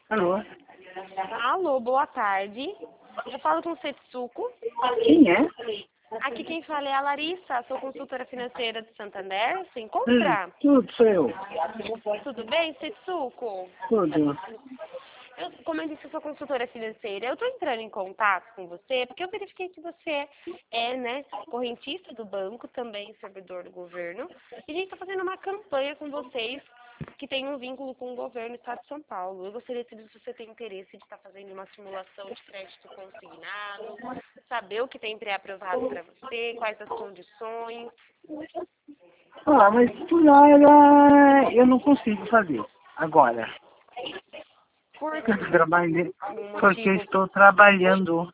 Alô? Alô, boa tarde. Eu falo com o Setsuko. Quem é? Aqui quem fala é a Larissa, sou consultora financeira de Santander. Se encontra? Tudo, sou eu. Tudo bem, Setsuko? Tudo. Como eu disse, eu sou consultora financeira. Eu estou entrando em contato com você porque eu verifiquei que você é, né, correntista do banco, também servidor do governo. E a gente está fazendo uma campanha com vocês que tem um vínculo com o governo do Estado de São Paulo. Eu gostaria de saber se você tem interesse de estar fazendo uma simulação de crédito consignado, saber o que tem pré-aprovado para você, quais as condições. Ah, mas por eu não consigo fazer agora. Por algum Porque motivo. estou trabalhando.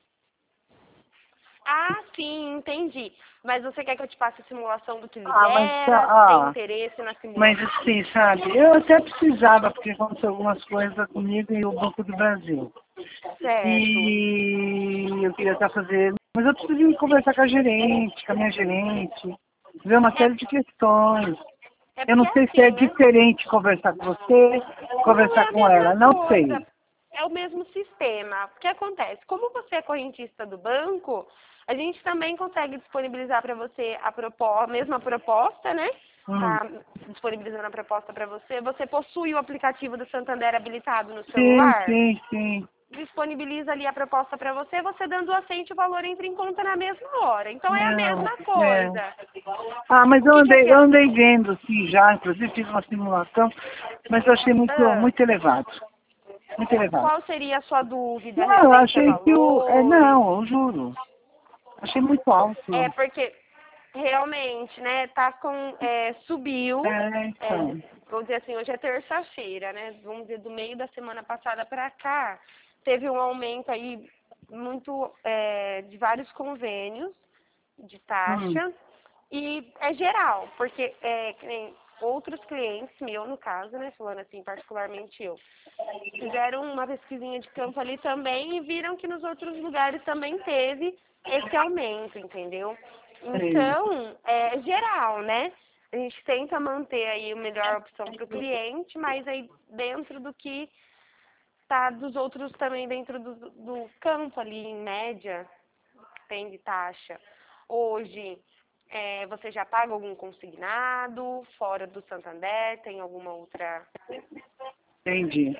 Ah, sim, entendi. Mas você quer que eu te passe a simulação do que Ah, libera? Tem interesse na mas simulação? assim, sabe, eu até precisava, porque aconteceu algumas coisas comigo e o Banco do Brasil. Certo. E eu queria estar fazendo, mas eu preciso conversar com a gerente, com a minha gerente, ver uma série de questões. É Eu porque não é sei se é assim, né? diferente conversar com você, Não é conversar a com mesma ela, não coisa. sei. É o mesmo sistema. O que acontece? Como você é correntista do banco, a gente também consegue disponibilizar para você a mesma proposta, né? Hum. Tá disponibilizando a proposta para você. Você possui o aplicativo do Santander habilitado no Sim, celular? sim, sim. Disponibiliza ali a proposta para você, você dando o aceite, o valor entra em conta na mesma hora. Então é a Não, mesma é. coisa. Ah, mas O que que eu é? andei vendo, sim, já, inclusive fiz uma simulação, mas eu achei Ah, muito elevado. Muito elevado. qual seria a sua dúvida Não, eu referente a achei que valores? não, eu juro. Achei muito alto. É porque realmente, né, tá com, subiu, Então. vamos dizer assim, hoje é terça-feira, né, vamos dizer, do meio da semana passada para cá, teve um aumento aí muito, de vários convênios de Hum, taxa, e é geral, porque que nem outros clientes, meu no caso, né, falando assim, particularmente eu, fizeram uma pesquisinha de campo ali também e viram que nos outros lugares também teve esse aumento, entendeu? sei. Então, é geral, né? A gente tenta manter aí a melhor opção para o cliente, mas aí dentro do que está dos outros também dentro do campo ali, em média, tem de taxa. Hoje, você já paga algum consignado fora do Santander? Tem alguma outra? Entendi.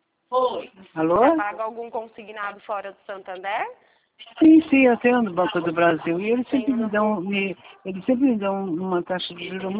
Já Alô? paga algum consignado fora do Santander? Sim, sim, eu tenho no Banco do Brasil. E Tem no eles sempre me dão uma taxa de juros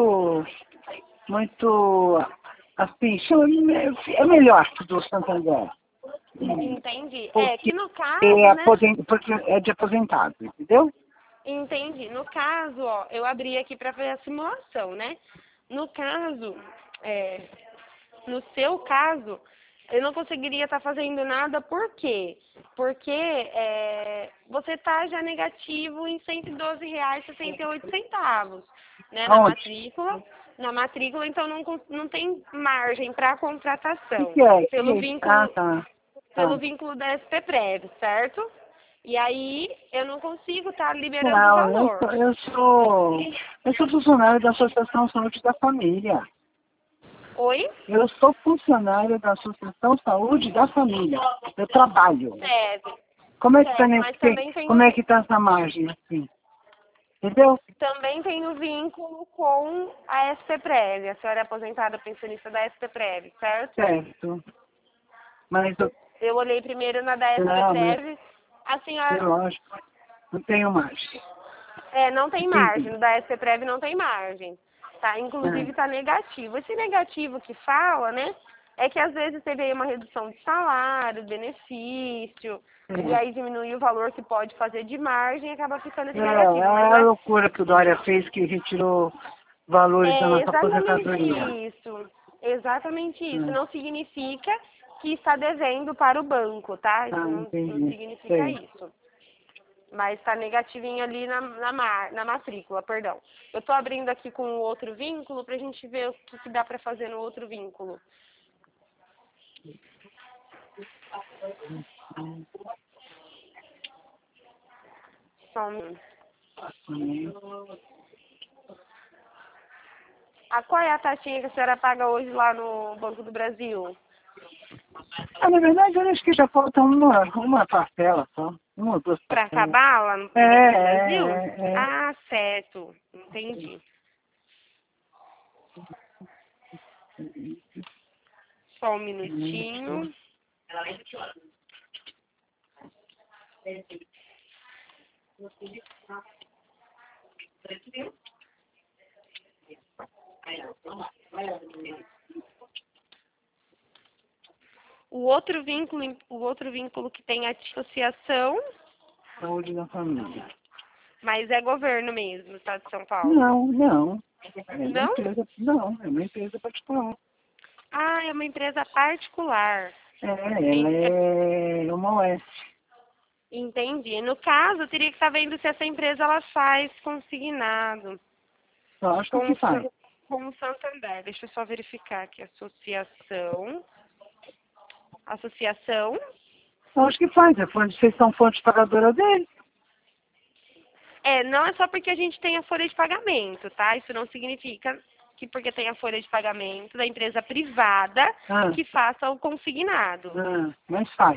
muito, assim, é melhor que do Santander. Entendi. É Porque que no caso, né? porque é de aposentado, entendeu? Entendi. No caso, ó, eu abri aqui para fazer a simulação, né? No caso, é, no seu caso, eu não conseguiria estar fazendo nada, por quê? Porque você está já negativo em R$ 112,68, né, Aonde? na matrícula, então não tem margem para O contratação, que é? pelo Ah, vínculo, tá. pelo Tá. vínculo da SPPrev, certo? E aí eu não consigo estar liberando o Não, valor. eu sou funcionário da Associação Saúde da Família. Oi? Eu sou funcionário da Associação Saúde da Família. Eu trabalho. Serve, Como é que está serve, mas como é que tá essa margem assim? Entendeu? também tem o vínculo com a SPPrev. A senhora é aposentada pensionista da SPPrev, certo? Certo. Mas Eu olhei primeiro na da não, mas SPPrev. A é senhora lógico, não tenho margem. não tem Entendi. margem. No da SPPrev não tem margem. Tá? Inclusive É. está negativo. Esse negativo que fala, né? É que às vezes teve aí uma redução de salário, benefício, e aí diminui o valor que pode fazer de margem e acaba ficando esse É negativo. Mas a loucura que o Dória fez, que retirou valores da é nossa exatamente aposentadoria. isso. Exatamente isso. É. Não significa que está devendo para o banco, tá? Isso Ah, não entendi. significa Sei. isso. Mas está negativinho ali na matrícula, perdão. Eu estou abrindo aqui com o outro vínculo para a gente ver o que dá para fazer no outro vínculo. Só um minuto. Qual é a taxinha que a senhora paga hoje lá no Banco do Brasil? Ah, na verdade, eu acho que já falta uma parcela só. Uma ou duas Pra parcelas. acabar lá no Brasil? É. Ah, certo. Entendi. Só um minutinho. O outro vínculo que tem associação, Saúde da família. mas é governo mesmo, do Estado de São Paulo. Não. É uma Não? empresa, não, é uma empresa particular. Ah, é uma empresa particular. Ela é uma OS. Entendi. No caso, eu teria que estar vendo se essa empresa ela faz consignado Lógico que faz. com o Santander. Deixa eu só verificar aqui. Associação. Lógico que faz. Vocês são fonte pagadora dele. Não é só porque a gente tem a folha de pagamento, tá? Isso não significa que porque tem a folha de pagamento da empresa privada que faça o consignado. Mas faz.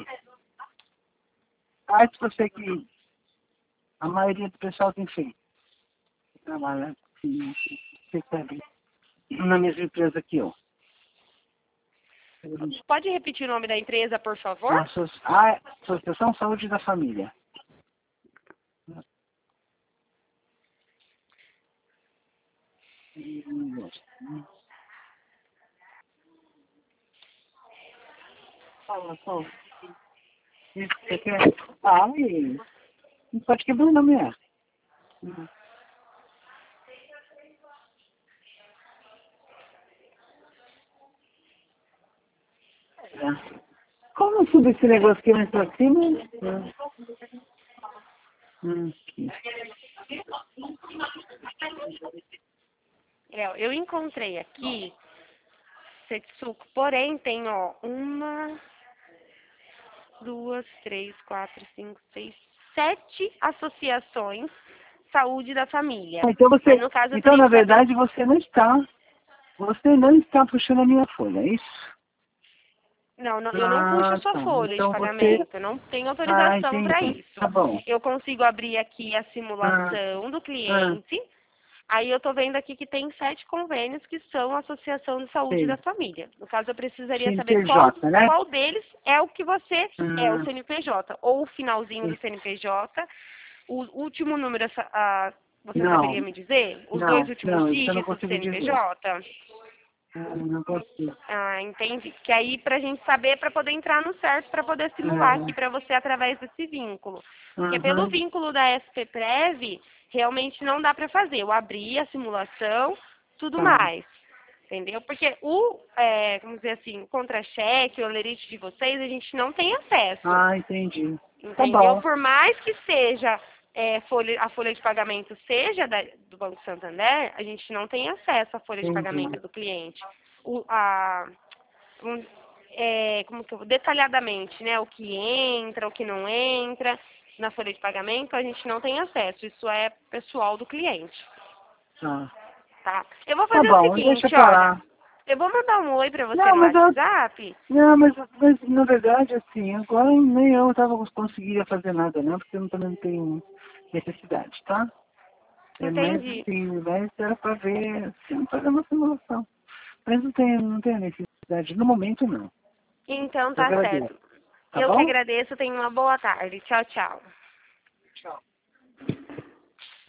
Faz pra você que a maioria do pessoal tem feito. Trabalha assim, recebe na mesma empresa que eu. Pode repetir o nome da empresa, por favor? Associação Saúde da Família. Fala, Paulo. Isso que você quer? Não pode quebrar não, mulher. Como subir esse negócio aqui mais pra cima? Aqui. Eu encontrei aqui Setsuko, porém tem, 7 associações saúde da família. Então, Mas no caso, eu então teria na que saber... verdade, você não está puxando a minha folha, é isso? Não, eu não puxo a sua folha então de pagamento, eu não tenho autorização para entendi. isso. Tá bom. Eu consigo abrir aqui a simulação do cliente, aí eu estou vendo aqui que tem 7 convênios que são a Associação de Saúde Sei. da Família. No caso, eu precisaria saber CNPJ, né? qual deles é o que você é, o CNPJ, ou o finalzinho do CNPJ, o último número, você saberia me dizer? Os 2 últimos isso eu não dígitos do consigo dizer. CNPJ? Não consigo. Ah, entendi. Que aí pra gente saber, para poder entrar no certo, para poder simular aqui para você através desse vínculo. Porque pelo vínculo da SPPrev, realmente não dá para fazer. Eu abri a simulação, tudo mais. Entendeu? Porque vamos dizer assim, o contra-cheque, o olerite de vocês, a gente não tem acesso. Entendi. Entendeu? Tá bom. Por mais que seja a folha de pagamento seja do Banco Santander, a gente não tem acesso à folha de pagamento do cliente. Detalhadamente, né? O que entra, o que não entra na folha de pagamento, a gente não tem acesso. Isso é pessoal do cliente. Tá? Eu vou fazer o seguinte, deixa pra lá. Eu vou mandar um oi pra você no WhatsApp. Não, mas na verdade, assim, agora nem eu conseguiria fazer nada, não, porque eu também não tenho necessidade, tá? Entendi. Mas era pra ver, assim, fazer uma simulação. Mas não tenho necessidade, no momento não. Então tá certo. Tá Eu bom? que agradeço, tenha uma boa tarde. Tchau, tchau. Tchau.